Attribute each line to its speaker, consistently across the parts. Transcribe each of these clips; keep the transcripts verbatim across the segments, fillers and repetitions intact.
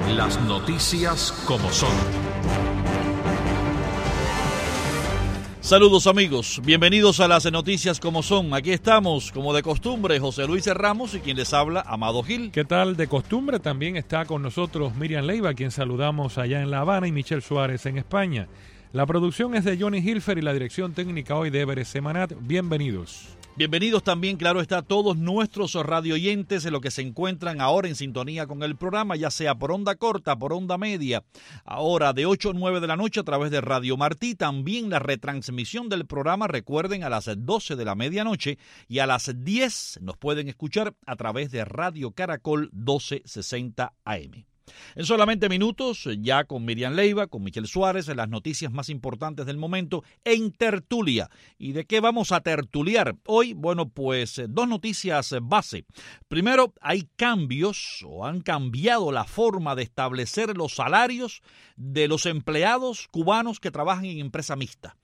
Speaker 1: Las noticias como son.
Speaker 2: Saludos amigos, bienvenidos a las noticias como son. Aquí estamos, como de costumbre, José Luis Ramos y quien les habla, Amado Gil.
Speaker 3: ¿Qué tal? De costumbre también está con nosotros Miriam Leiva, quien saludamos allá en La Habana, y Michelle Suárez en España. La producción es de Johnny Hilfer y la dirección técnica hoy de Everest Semanat. Bienvenidos.
Speaker 2: Bienvenidos también, claro está, todos nuestros radioyentes en los que se encuentran ahora en sintonía con el programa, ya sea por onda corta, por onda media, ahora de ocho a nueve de la noche a través de Radio Martí, también la retransmisión del programa, recuerden, a las doce de la medianoche, y a las diez nos pueden escuchar a través de Radio Caracol doce sesenta A M. En solamente minutos, ya con Miriam Leiva, con Michelle Suárez, las noticias más importantes del momento en tertulia. ¿Y de qué vamos a tertuliar hoy? Bueno, pues dos noticias base. Primero, hay cambios o han cambiado la forma de establecer los salarios de los empleados cubanos que trabajan en empresa mixta.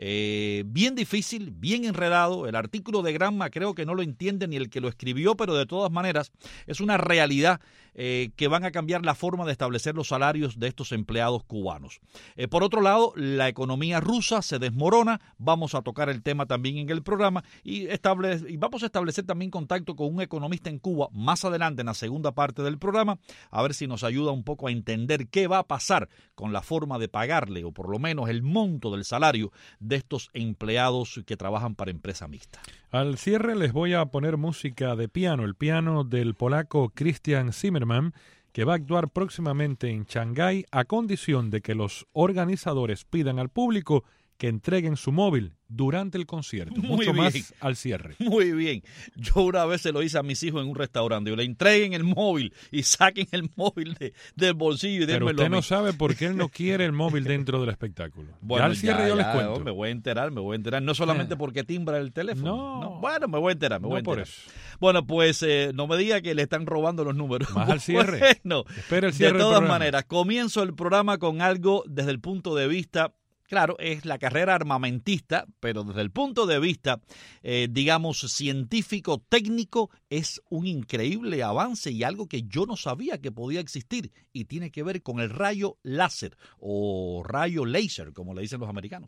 Speaker 2: Eh, bien difícil, bien enredado. El artículo de Granma creo que no lo entiende ni el que lo escribió, pero de todas maneras es una realidad eh, que van a cambiar la forma de establecer los salarios de estos empleados cubanos. Eh, por otro lado, la economía rusa se desmorona. Vamos a tocar el tema también en el programa y, estable, y vamos a establecer también contacto con un economista en Cuba más adelante en la segunda parte del programa, a ver si nos ayuda un poco a entender qué va a pasar con la forma de pagarle, o por lo menos el monto del salario de estos empleados que trabajan para empresa mixta.
Speaker 3: Al cierre les voy a poner música de piano, el piano del polaco Christian Zimmerman, que va a actuar próximamente en Shanghái a condición de que los organizadores pidan al público que entreguen su móvil durante el concierto.
Speaker 2: Muy
Speaker 3: Mucho
Speaker 2: bien.
Speaker 3: más al cierre.
Speaker 2: Muy bien. Yo una vez se lo hice a mis hijos en un restaurante. Yo le entreguen el móvil y saquen el móvil de, del bolsillo y
Speaker 3: Pero
Speaker 2: démelo
Speaker 3: usted
Speaker 2: a mí.
Speaker 3: no sabe por qué él no quiere el móvil dentro del espectáculo.
Speaker 2: Bueno,
Speaker 3: ya al cierre
Speaker 2: ya,
Speaker 3: yo les
Speaker 2: ya,
Speaker 3: cuento.
Speaker 2: Me voy a enterar, me voy a enterar. No solamente porque timbra el teléfono.
Speaker 3: No.
Speaker 2: no. Bueno, me voy a enterar, me
Speaker 3: No
Speaker 2: voy a
Speaker 3: por
Speaker 2: enterar.
Speaker 3: eso.
Speaker 2: Bueno, pues eh, no me diga que le están robando los números.
Speaker 3: Más al cierre.
Speaker 2: Bueno,
Speaker 3: Espera el cierre
Speaker 2: de
Speaker 3: del
Speaker 2: todas
Speaker 3: programa.
Speaker 2: maneras, comienzo el programa con algo desde el punto de vista. Claro, es la carrera armamentista, pero desde el punto de vista, eh, digamos, científico-técnico, es un increíble avance y algo que yo no sabía que podía existir, y tiene que ver con el rayo láser o rayo láser, como le dicen los americanos.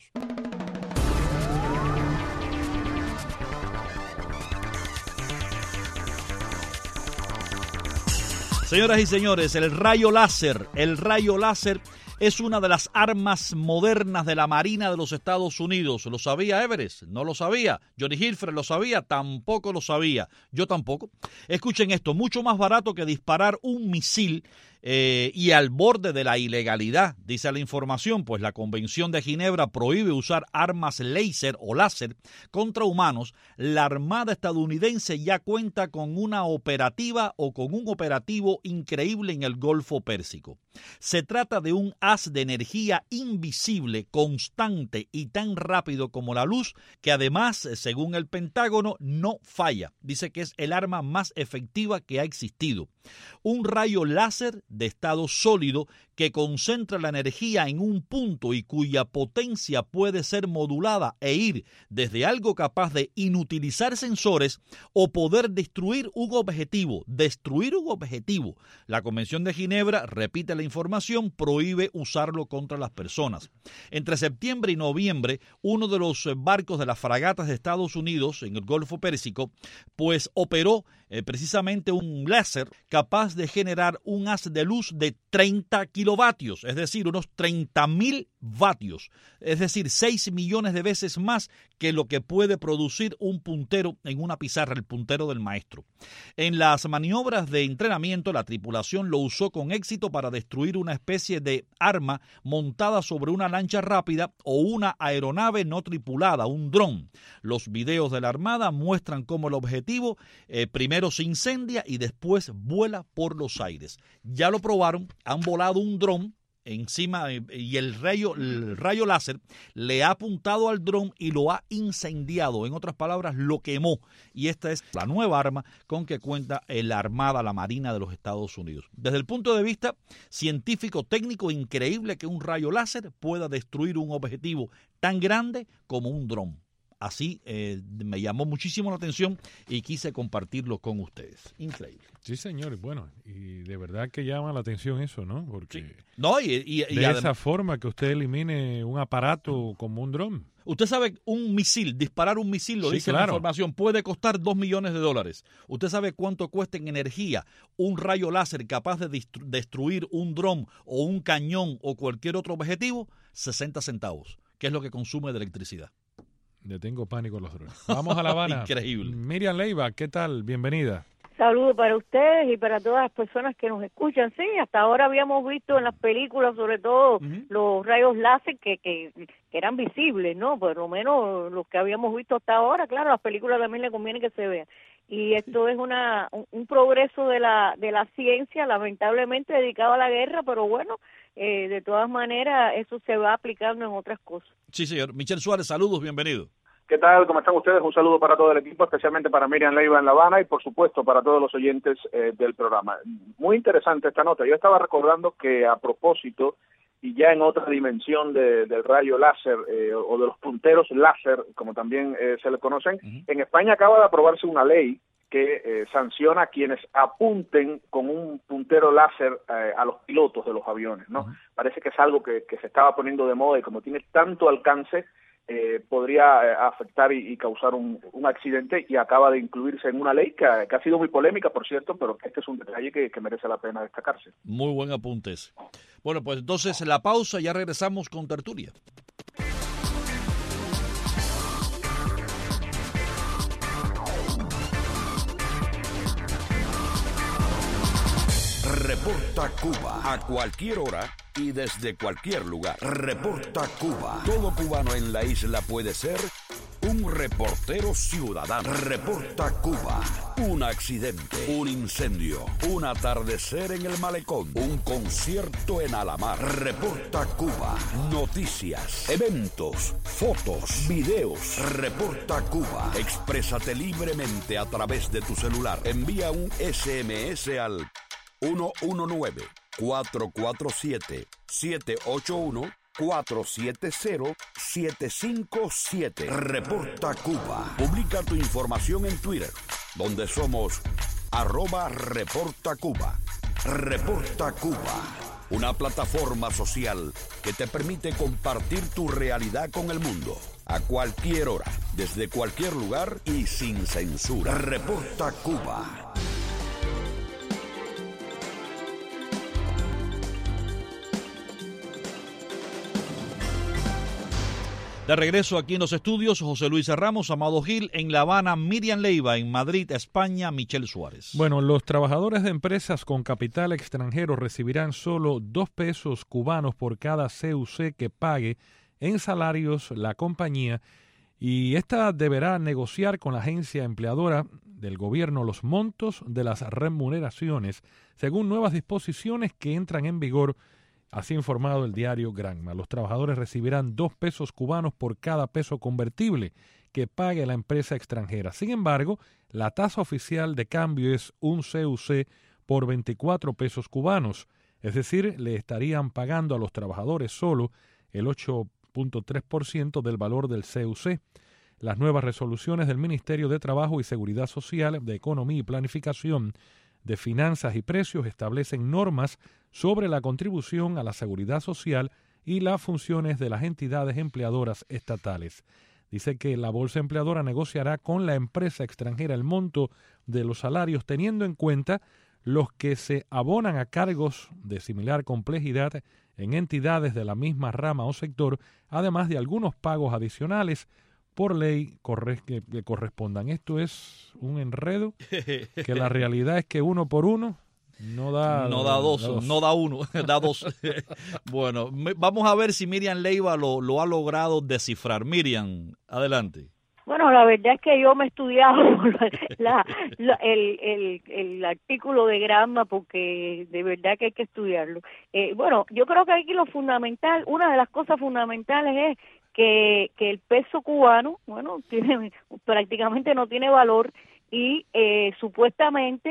Speaker 2: Señoras y señores, el rayo láser, el rayo láser es una de las armas modernas de la Marina de los Estados Unidos. ¿Lo sabía Everest? No lo sabía. Johnny Hilfer lo sabía, tampoco lo sabía. Yo tampoco. Escuchen esto, mucho más barato que disparar un misil eh, y al borde de la ilegalidad, dice la información, pues la Convención de Ginebra prohíbe usar armas láser o láser contra humanos. La Armada estadounidense ya cuenta con una operativa o con un operativo increíble en el Golfo Pérsico. Se trata de un haz de energía invisible, constante y tan rápido como la luz, que además, según el Pentágono, no falla. Dice que es el arma más efectiva que ha existido. Un rayo láser de estado sólido que concentra la energía en un punto y cuya potencia puede ser modulada e ir desde algo capaz de inutilizar sensores o poder destruir un objetivo. Destruir un objetivo. La Convención de Ginebra, repite la información, prohíbe usarlo contra las personas. Entre septiembre y noviembre, uno de los barcos de las fragatas de Estados Unidos en el Golfo Pérsico, pues operó eh, precisamente un láser capaz de generar un haz de luz de treinta kilovatios, es decir, unos treinta mil vatios, es decir, seis millones de veces más que lo que puede producir un puntero en una pizarra, el puntero del maestro. En las maniobras de entrenamiento, la tripulación lo usó con éxito para destruir una especie de arma montada sobre una lancha rápida o una aeronave no tripulada, un dron. Los videos de la Armada muestran cómo el objetivo eh, primero se incendia y después vuela por los aires. Ya lo probaron, han volado un dron encima y el rayo, el rayo láser le ha apuntado al dron y lo ha incendiado. En otras palabras, lo quemó. Y esta es la nueva arma con que cuenta la Armada, la Marina de los Estados Unidos. Desde el punto de vista científico-técnico, increíble que un rayo láser pueda destruir un objetivo tan grande como un dron. así eh, me llamó muchísimo la atención y quise compartirlo con ustedes. Increíble.
Speaker 3: Sí, señor. Bueno, y de verdad que llama la atención eso, ¿no? Porque
Speaker 2: sí. no, y, y, y
Speaker 3: de
Speaker 2: adem-
Speaker 3: esa forma que usted elimine un aparato como un dron.
Speaker 2: Usted sabe, un misil, disparar un misil, lo
Speaker 3: Sí,
Speaker 2: dice
Speaker 3: claro.
Speaker 2: la información, puede costar dos millones de dólares. ¿Usted sabe cuánto cuesta en energía un rayo láser capaz de destru- destruir un dron o un cañón o cualquier otro objetivo? sesenta centavos, que es lo que consume de electricidad.
Speaker 3: Le tengo pánico a los drones. Vamos a La Habana.
Speaker 2: Increíble.
Speaker 3: Miriam Leiva, ¿qué tal? Bienvenida.
Speaker 4: Saludos para ustedes y para todas las personas que nos escuchan. Sí, hasta ahora habíamos visto en las películas, sobre todo,
Speaker 2: Uh-huh.
Speaker 4: los rayos láser que, que, que eran visibles, ¿no? Por lo menos los que habíamos visto hasta ahora. Claro, las películas también le conviene que se vean. Y esto es una un, un progreso de la de la ciencia, lamentablemente dedicado a la guerra, pero bueno, eh, de todas maneras eso se va aplicando en otras cosas.
Speaker 2: Sí, señor. Michel Suárez, saludos, bienvenido.
Speaker 5: ¿Qué tal? ¿Cómo están ustedes? Un saludo para todo el equipo, especialmente para Miriam Leiva en La Habana y, por supuesto, para todos los oyentes eh, del programa. Muy interesante esta nota. Yo estaba recordando que, a propósito, y ya en otra dimensión de, del rayo láser eh, o de los punteros láser, como también eh, se le conocen, uh-huh. en España acaba de aprobarse una ley que eh, sanciona a quienes apunten con un puntero láser eh, a los pilotos de los aviones, ¿no? Uh-huh. Parece que es algo que, que se estaba poniendo de moda y como tiene tanto alcance, Eh, podría eh, afectar y, y causar un, un accidente y acaba de incluirse en una ley que ha, que ha sido muy polémica, por cierto, pero este es un detalle que, que merece la pena destacarse.
Speaker 2: Muy buen apunte ese. Bueno, pues entonces la pausa, ya regresamos con tertulia.
Speaker 6: Reporta Cuba a cualquier hora y desde cualquier lugar. Reporta Cuba. Todo cubano en la isla puede ser un reportero ciudadano. Reporta Cuba. Un accidente, un incendio, un atardecer en el malecón, un concierto en Alamar. Reporta Cuba. Noticias, eventos, fotos, videos. Reporta Cuba. Exprésate libremente a través de tu celular. Envía un ese eme ese al uno uno nueve, cuatro cuatro siete, siete ocho uno, cuatro siete cero, siete cinco siete. Reporta Cuba. Publica tu información en Twitter, donde somos arroba Reporta Cuba. Reporta Cuba. Una plataforma social que te permite compartir tu realidad con el mundo. A cualquier hora, desde cualquier lugar y sin censura. Reporta Cuba.
Speaker 2: De regreso aquí en los estudios, José Luis Ramos, Amado Gil, en La Habana, Miriam Leiva, en Madrid, España, Michel Suárez.
Speaker 3: Bueno, los trabajadores de empresas con capital extranjero recibirán solo dos pesos cubanos por cada ce u ce que pague en salarios la compañía y esta deberá negociar con la agencia empleadora del gobierno los montos de las remuneraciones según nuevas disposiciones que entran en vigor. Así ha informado el diario Granma. Los trabajadores recibirán dos pesos cubanos por cada peso convertible que pague la empresa extranjera. Sin embargo, la tasa oficial de cambio es un ce u ce por veinticuatro pesos cubanos. Es decir, le estarían pagando a los trabajadores solo el ocho punto tres por ciento del valor del ce u ce. Las nuevas resoluciones del Ministerio de Trabajo y Seguridad Social, de Economía y Planificación, de Finanzas y Precios establecen normas sobre la contribución a la seguridad social y las funciones de las entidades empleadoras estatales. Dice que la bolsa empleadora negociará con la empresa extranjera el monto de los salarios teniendo en cuenta los que se abonan a cargos de similar complejidad en entidades de la misma rama o sector, además de algunos pagos adicionales por ley corre- que, que correspondan. Esto es un enredo que la realidad es que uno por uno no da,
Speaker 2: no da dos,
Speaker 3: da dos.
Speaker 2: no da uno, da dos. Bueno, me, vamos a ver si Miriam Leiva lo, lo ha logrado descifrar. Miriam, adelante.
Speaker 4: Bueno, la verdad es que yo me he estudiado la, la, el, el, el artículo de Granma porque de verdad que hay que estudiarlo. Eh, bueno, yo creo que aquí lo fundamental, una de las cosas fundamentales es que, que el peso cubano, bueno, tiene prácticamente no tiene valor y eh, supuestamente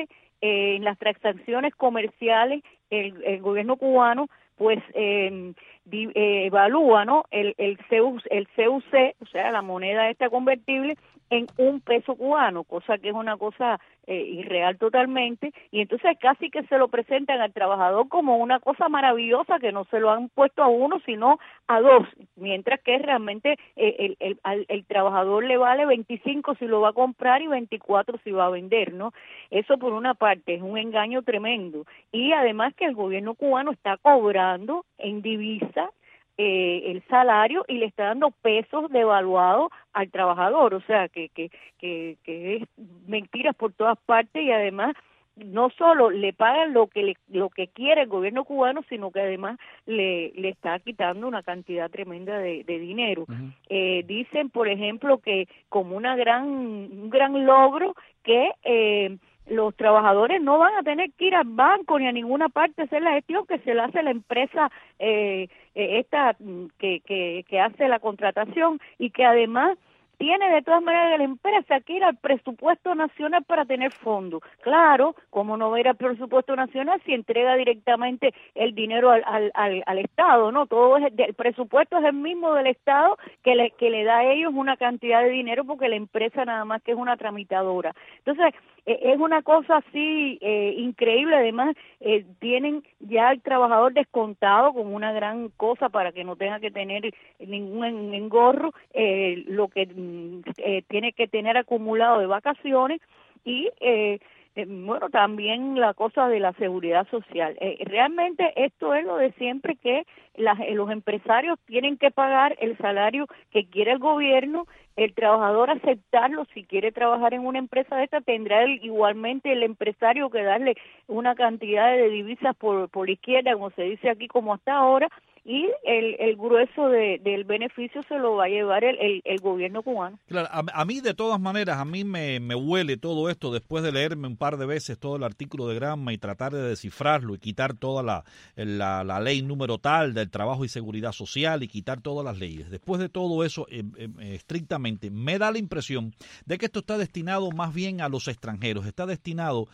Speaker 4: eh, en las transacciones comerciales el, el gobierno cubano pues eh, di, eh, evalúa, ¿no? el el C U, el C U C, o sea, la moneda esta convertible, en un peso cubano, cosa que es una cosa eh, irreal totalmente, y entonces casi que se lo presentan al trabajador como una cosa maravillosa, que no se lo han puesto a uno sino a dos, mientras que realmente eh, el, el, al, el trabajador le vale veinticinco si lo va a comprar y veinticuatro si va a vender, ¿no? Eso por una parte es un engaño tremendo, y además que el gobierno cubano está cobrando en divisa Eh, el salario y le está dando pesos devaluados al trabajador, o sea que que que, que es mentiras por todas partes, y además no solo le pagan lo que le, lo que quiere el gobierno cubano, sino que además le le está quitando una cantidad tremenda de, de dinero. Uh-huh. Eh, dicen, por ejemplo, que como una gran un gran logro que eh, los trabajadores no van a tener que ir al banco ni a ninguna parte a hacer la gestión, que se la hace la empresa eh, esta que, que, que hace la contratación, y que además tiene de todas maneras la empresa que ir al presupuesto nacional para tener fondos. Claro, como no va a ir al presupuesto nacional si entrega directamente el dinero al, al, al, al Estado, ¿no? Todo es, el presupuesto es el mismo del Estado que le, que le da a ellos una cantidad de dinero, porque la empresa nada más que es una tramitadora. Entonces, eh, es una cosa así eh, increíble. Además, eh, tienen ya al trabajador descontado como una gran cosa para que no tenga que tener ningún engorro, eh, lo que Eh, tiene que tener acumulado de vacaciones, y eh, eh, bueno, también la cosa de la seguridad social. Eh, realmente esto es lo de siempre, que las, eh, los empresarios tienen que pagar el salario que quiere el gobierno, el trabajador aceptarlo. Si quiere trabajar en una empresa de esta, tendrá el, igualmente el empresario que darle una cantidad de divisas por, por izquierda, como se dice aquí, como hasta ahora, y el, el grueso de, del beneficio se lo va a llevar el, el, el gobierno cubano.
Speaker 2: Claro, a, a mí de todas maneras, a mí me, me huele todo esto después de leerme un par de veces todo el artículo de Granma y tratar de descifrarlo y quitar toda la, la, la ley número tal del trabajo y seguridad social y quitar todas las leyes. Después de todo eso, eh, eh, estrictamente, me da la impresión de que esto está destinado más bien a los extranjeros, está destinado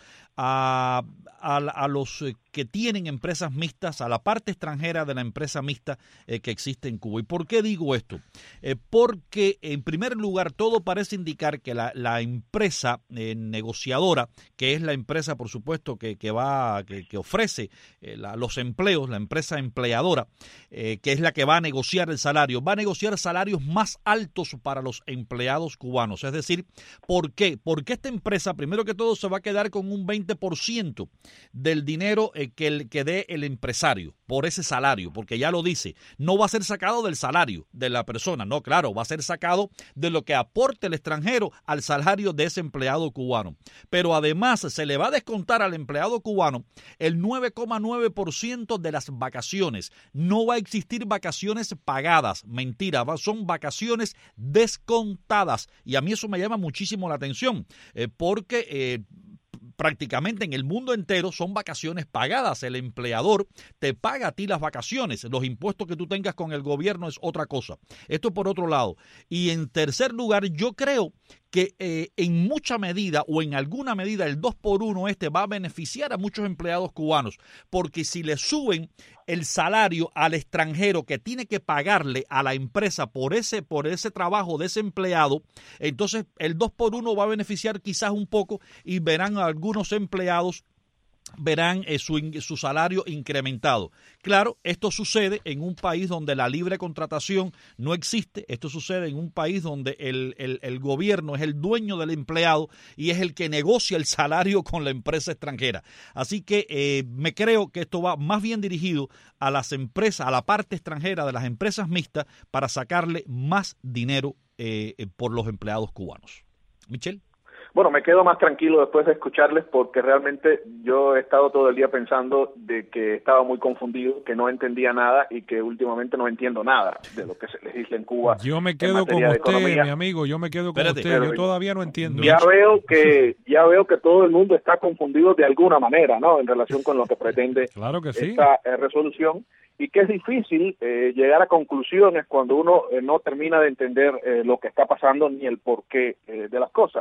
Speaker 2: a, a, a los eh, que tienen empresas mixtas, a la parte extranjera de la empresa mixta eh, que existe en Cuba. ¿Y por qué digo esto? Eh, porque, en primer lugar, todo parece indicar que la, la empresa eh, negociadora, que es la empresa, por supuesto, que, que va, que, que ofrece eh, la, los empleos, la empresa empleadora, eh, que es la que va a negociar el salario, va a negociar salarios más altos para los empleados cubanos. Es decir, ¿por qué? Porque esta empresa, primero que todo, se va a quedar con un veinte por ciento del dinero eh, que, el, que dé el empresario por ese salario, porque ya lo dice, no va a ser sacado del salario de la persona, no, claro, va a ser sacado de lo que aporte el extranjero al salario de ese empleado cubano. Pero además se le va a descontar al empleado cubano el nueve coma nueve por ciento de las vacaciones. No va a existir vacaciones pagadas, mentira, son vacaciones descontadas. Y a mí eso me llama muchísimo la atención, eh, porque eh, prácticamente en el mundo entero son vacaciones pagadas. El empleador te paga a ti las vacaciones. Los impuestos que tú tengas con el gobierno es otra cosa. Esto por otro lado. Y en tercer lugar, yo creo que eh, en mucha medida o en alguna medida el dos por uno este va a beneficiar a muchos empleados cubanos, porque si le suben el salario al extranjero que tiene que pagarle a la empresa por ese, por ese trabajo de ese empleado, entonces el dos por uno va a beneficiar quizás un poco, y verán a algunos empleados verán eh, su, su salario incrementado. Claro, esto sucede en un país donde la libre contratación no existe. Esto sucede en un país donde el, el, el gobierno es el dueño del empleado y es el que negocia el salario con la empresa extranjera. Así que eh, me creo que esto va más bien dirigido a las empresas, a la parte extranjera de las empresas mixtas, para sacarle más dinero eh, por los empleados cubanos. Michelle.
Speaker 5: Bueno, me quedo más tranquilo después de escucharles, porque realmente yo he estado todo el día pensando de que estaba muy confundido, que no entendía nada y que últimamente no entiendo nada de lo que se legisla en Cuba.
Speaker 3: Yo me quedo con usted, mi amigo, yo me quedo con
Speaker 2: Espérate,
Speaker 3: usted, yo todavía no entiendo.
Speaker 5: Ya veo que ya veo que todo el mundo está confundido de alguna manera, ¿no? En relación con lo que pretende
Speaker 3: claro que sí.
Speaker 5: esta eh, resolución, y que es difícil eh, llegar a conclusiones cuando uno eh, no termina de entender eh, lo que está pasando ni el porqué eh, de las cosas.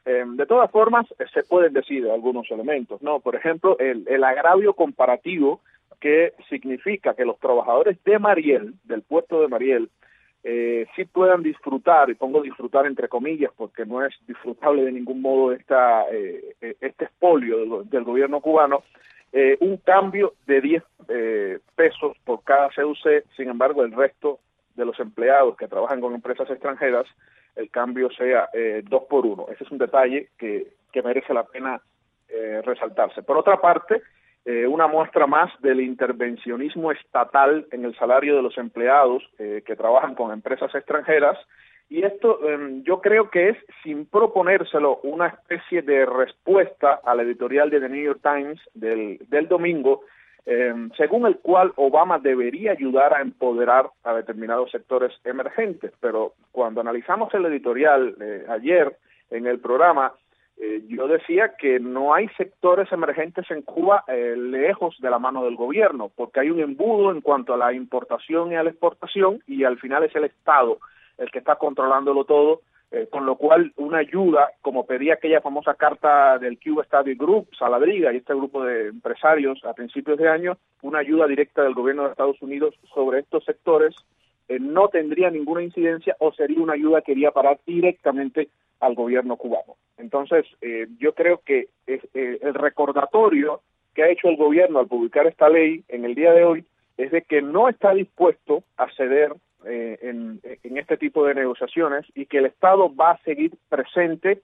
Speaker 5: Eh, de todas formas, eh, se pueden decir algunos elementos, ¿no? Por ejemplo, el, el agravio comparativo que significa que los trabajadores de Mariel, del puerto de Mariel, eh, sí puedan disfrutar, y pongo disfrutar entre comillas porque no es disfrutable de ningún modo esta, eh, este expolio del, del gobierno cubano, eh, un cambio de diez eh, pesos por cada C U C. Sin embargo, el resto de los empleados que trabajan con empresas extranjeras, el cambio sea eh, dos por uno. Ese es un detalle que, que merece la pena eh, resaltarse. Por otra parte, eh, una muestra más del intervencionismo estatal en el salario de los empleados eh, que trabajan con empresas extranjeras, y esto eh, yo creo que es, sin proponérselo, una especie de respuesta al editorial de The New York Times del, del domingo, Eh, según el cual Obama debería ayudar a empoderar a determinados sectores emergentes. Pero cuando analizamos el editorial eh, ayer en el programa, eh, yo decía que no hay sectores emergentes en Cuba eh, lejos de la mano del gobierno, porque hay un embudo en cuanto a la importación y a la exportación, y al final es el Estado el que está controlándolo todo. Eh, con lo cual una ayuda, como pedía aquella famosa carta del Cuba Study Group, Saladriga y este grupo de empresarios a principios de año, una ayuda directa del gobierno de Estados Unidos sobre estos sectores eh, no tendría ninguna incidencia, o sería una ayuda que iría a parar directamente al gobierno cubano. Entonces, eh, yo creo que es, eh, el recordatorio que ha hecho el gobierno al publicar esta ley en el día de hoy es de que no está dispuesto a ceder Eh, en, en este tipo de negociaciones, y que el Estado va a seguir presente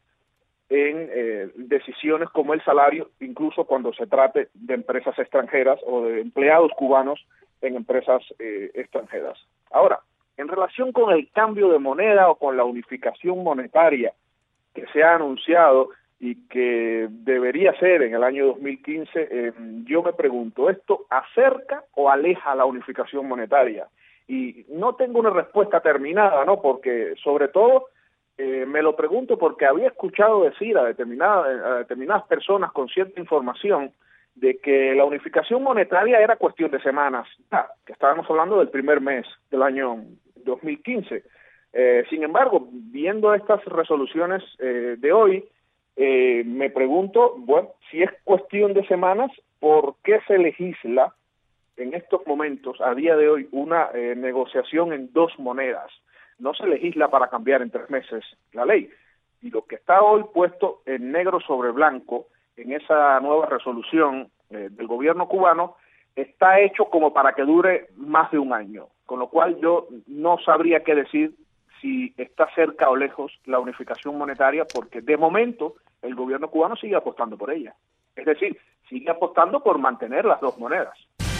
Speaker 5: en eh, decisiones como el salario, incluso cuando se trate de empresas extranjeras o de empleados cubanos en empresas eh, extranjeras. Ahora, en relación con el cambio de moneda o con la unificación monetaria que se ha anunciado y que debería ser en el año dos mil quince, eh, yo me pregunto, ¿esto acerca o aleja la unificación monetaria? Y no tengo una respuesta terminada, ¿no? Porque, sobre todo, eh, me lo pregunto porque había escuchado decir a determinadas, a determinadas personas con cierta información de que la unificación monetaria era cuestión de semanas, ah, que estábamos hablando del primer mes del año dos mil quince. Eh, sin embargo, viendo estas resoluciones eh, de hoy, eh, me pregunto, bueno, si es cuestión de semanas, ¿por qué se legisla en estos momentos, a día de hoy, una eh, negociación en dos monedas? No se legisla para cambiar en tres meses la ley. Y lo que está hoy puesto en negro sobre blanco en esa nueva resolución eh, del gobierno cubano está hecho como para que dure más de un año. Con lo cual yo no sabría qué decir si está cerca o lejos la unificación monetaria, porque de momento el gobierno cubano sigue apostando por ella. Es decir, sigue apostando por mantener las dos monedas.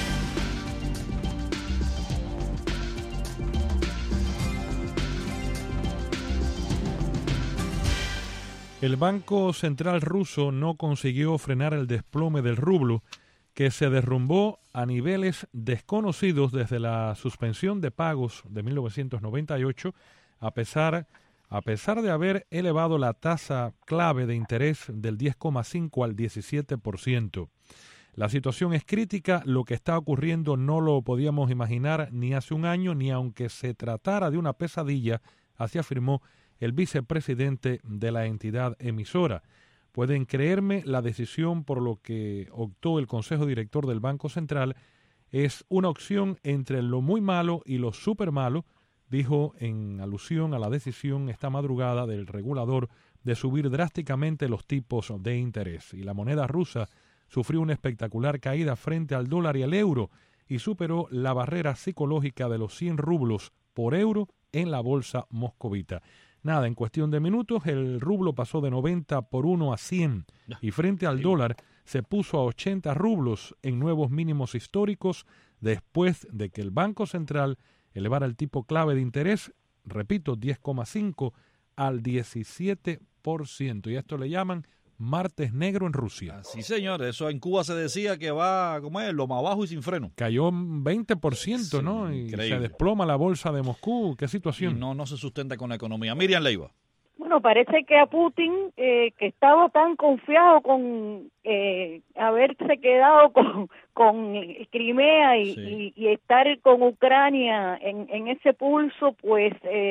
Speaker 3: El Banco Central ruso no consiguió frenar el desplome del rublo, que se derrumbó a niveles desconocidos desde la suspensión de pagos de mil novecientos noventa y ocho, a pesar, a pesar de haber elevado la tasa clave de interés del diez coma cinco al diecisiete por ciento. La situación es crítica, lo que está ocurriendo no lo podíamos imaginar ni hace un año, ni aunque se tratara de una pesadilla, así afirmó el vicepresidente de la entidad emisora. Pueden creerme, la decisión por lo que optó el Consejo Director del Banco Central es una opción entre lo muy malo y lo súper malo, dijo en alusión a la decisión esta madrugada del regulador de subir drásticamente los tipos de interés. Y la moneda rusa sufrió una espectacular caída frente al dólar y al euro y superó la barrera psicológica de los cien rublos por euro en la bolsa moscovita. Nada, en cuestión de minutos el rublo pasó de noventa por uno a cien y frente al dólar se puso a ochenta rublos en nuevos mínimos históricos después de que el Banco Central elevara el tipo clave de interés, repito, diez coma cinco al diecisiete por ciento. Y esto le llaman martes negro en Rusia.
Speaker 2: Sí, señor, eso en Cuba se decía que va, ¿cómo es? Lo más abajo y sin freno.
Speaker 3: Cayó un veinte por ciento, sí, ¿no? Y increíble. Se desploma la bolsa de Moscú. ¿Qué situación?
Speaker 2: Y no, no se sustenta con la economía. Miriam Leiva.
Speaker 4: Bueno, parece que a Putin, eh, que estaba tan confiado con eh, haberse quedado con, con Crimea y, sí. y, y estar con Ucrania en, en ese pulso, pues eh,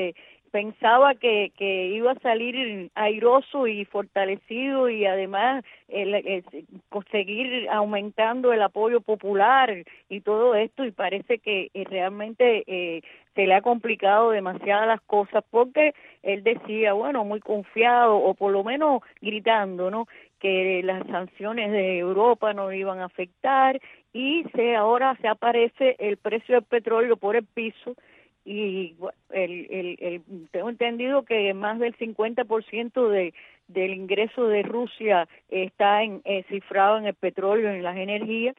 Speaker 4: pensaba que, que iba a salir airoso y fortalecido y además el, el, conseguir aumentando el apoyo popular y todo esto, y parece que eh, realmente eh, se le ha complicado demasiado las cosas, porque él decía, bueno, muy confiado o por lo menos gritando, ¿no?, que las sanciones de Europa no iban a afectar, y se ahora se aparece el precio del petróleo por el piso. Y el, el, el, tengo entendido que más del cincuenta por ciento de, del ingreso de Rusia está en, eh, cifrado en el petróleo, en las energías,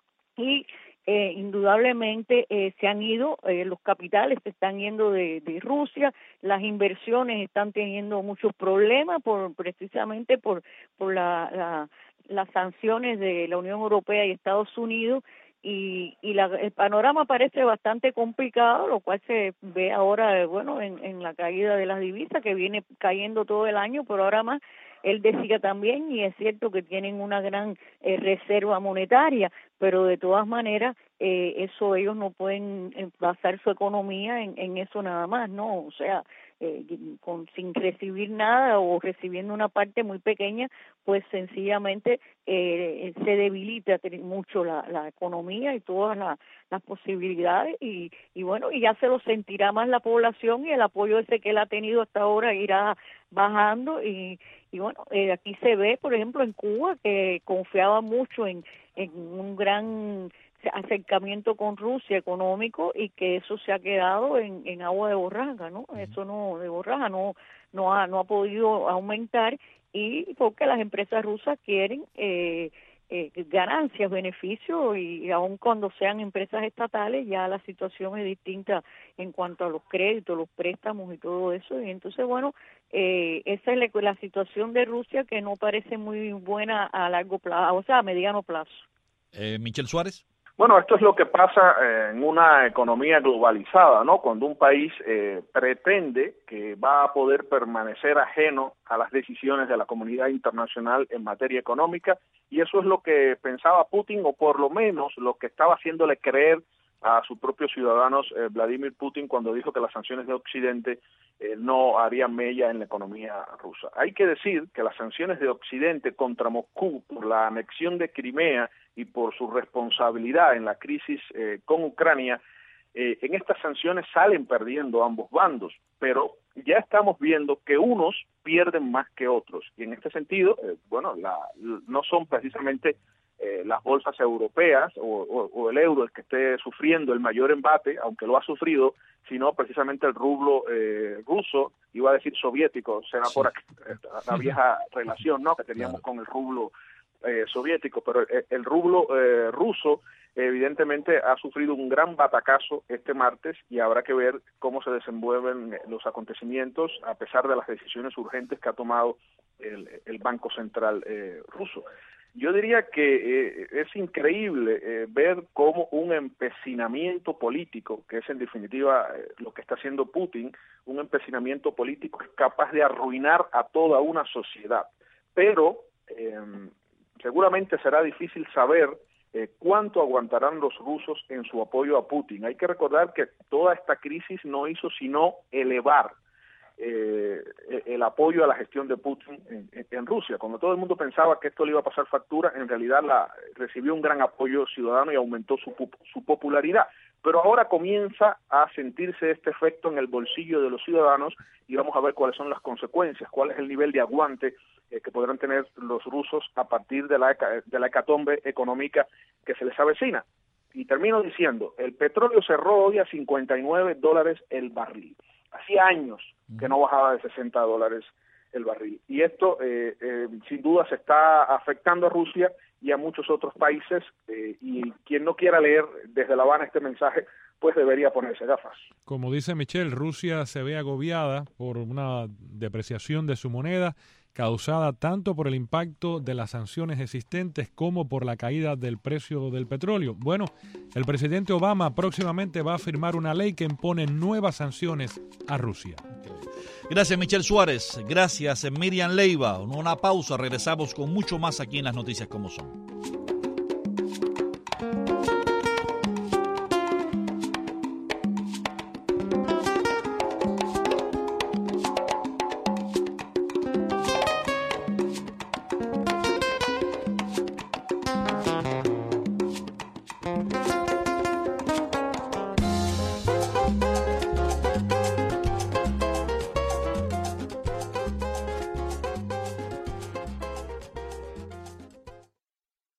Speaker 4: y eh, indudablemente eh, se han ido, eh, los capitales se están yendo de, de Rusia, las inversiones están teniendo muchos problemas por precisamente por, por la, la, las sanciones de la Unión Europea y Estados Unidos. Y, y la, el panorama parece bastante complicado, lo cual se ve ahora, bueno, en, en la caída de las divisas, que viene cayendo todo el año, pero ahora más. Él decía también, y es cierto que tienen una gran eh, reserva monetaria, pero de todas maneras eh, eso ellos no pueden basar su economía en, en eso nada más, ¿no? O sea, eh, con sin recibir nada o recibiendo una parte muy pequeña, pues sencillamente eh, se debilita mucho la, la economía y todas la, las posibilidades, y, y bueno, y ya se lo sentirá más la población, y el apoyo ese que él ha tenido hasta ahora irá bajando. Y, y bueno, eh, aquí se ve, por ejemplo, en Cuba, que confiaba mucho en, en un gran acercamiento con Rusia económico, y que eso se ha quedado en, en agua de borraja, ¿no? Uh-huh. Eso no, de borraja no, no ha, no ha podido aumentar, y porque las empresas rusas quieren eh, eh, ganancias, beneficios, y, y aun cuando sean empresas estatales ya la situación es distinta en cuanto a los créditos, los préstamos y todo eso. Y entonces, bueno, eh, esa es la, la situación de Rusia, que no parece muy buena a largo plazo, o sea, a mediano plazo.
Speaker 2: Eh, Michel Suárez.
Speaker 5: Bueno, esto es lo que pasa eh, en una economía globalizada, ¿no? Cuando un país eh, pretende que va a poder permanecer ajeno a las decisiones de la comunidad internacional en materia económica, y eso es lo que pensaba Putin, o por lo menos lo que estaba haciéndole creer a sus propios ciudadanos eh, Vladimir Putin, cuando dijo que las sanciones de Occidente eh, no harían mella en la economía rusa. Hay que decir que las sanciones de Occidente contra Moscú por la anexión de Crimea y por su responsabilidad en la crisis eh, con Ucrania, eh, en estas sanciones salen perdiendo ambos bandos, pero ya estamos viendo que unos pierden más que otros, y en este sentido, eh, bueno, la, no son precisamente eh, las bolsas europeas o, o, o el euro el que esté sufriendo el mayor embate, aunque lo ha sufrido, sino precisamente el rublo eh, ruso, iba a decir soviético, será sí. por aquí, la vieja relación, ¿no?, que teníamos claro. con el rublo Eh, soviético, pero el, el rublo eh, ruso evidentemente ha sufrido un gran batacazo este martes, y habrá que ver cómo se desenvuelven los acontecimientos a pesar de las decisiones urgentes que ha tomado el, el Banco Central eh, ruso. Yo diría que eh, es increíble eh, ver cómo un empecinamiento político, que es en definitiva eh, lo que está haciendo Putin, un empecinamiento político es capaz de arruinar a toda una sociedad, pero eh, seguramente será difícil saber eh, cuánto aguantarán los rusos en su apoyo a Putin. Hay que recordar que toda esta crisis no hizo sino elevar eh, el apoyo a la gestión de Putin en, en Rusia. Cuando todo el mundo pensaba que esto le iba a pasar factura, en realidad la, recibió un gran apoyo ciudadano y aumentó su, su popularidad. Pero ahora comienza a sentirse este efecto en el bolsillo de los ciudadanos, y vamos a ver cuáles son las consecuencias, cuál es el nivel de aguante eh, que podrán tener los rusos a partir de la, de la hecatombe económica que se les avecina. Y termino diciendo, el petróleo cerró hoy a cincuenta y nueve dólares el barril. Hacía años que no bajaba de sesenta dólares el barril. Y esto, eh, eh, sin duda, se está afectando a Rusia y a muchos otros países, eh, y quien no quiera leer desde La Habana este mensaje, pues debería ponerse gafas.
Speaker 3: Como dice Michel, Rusia se ve agobiada por una depreciación de su moneda, causada tanto por el impacto de las sanciones existentes como por la caída del precio del petróleo. Bueno, el presidente Obama próximamente va a firmar una ley que impone nuevas sanciones a Rusia.
Speaker 2: Gracias, Michel Suárez. Gracias, Miriam Leiva. Una pausa, regresamos con mucho más aquí en Las Noticias Como Son.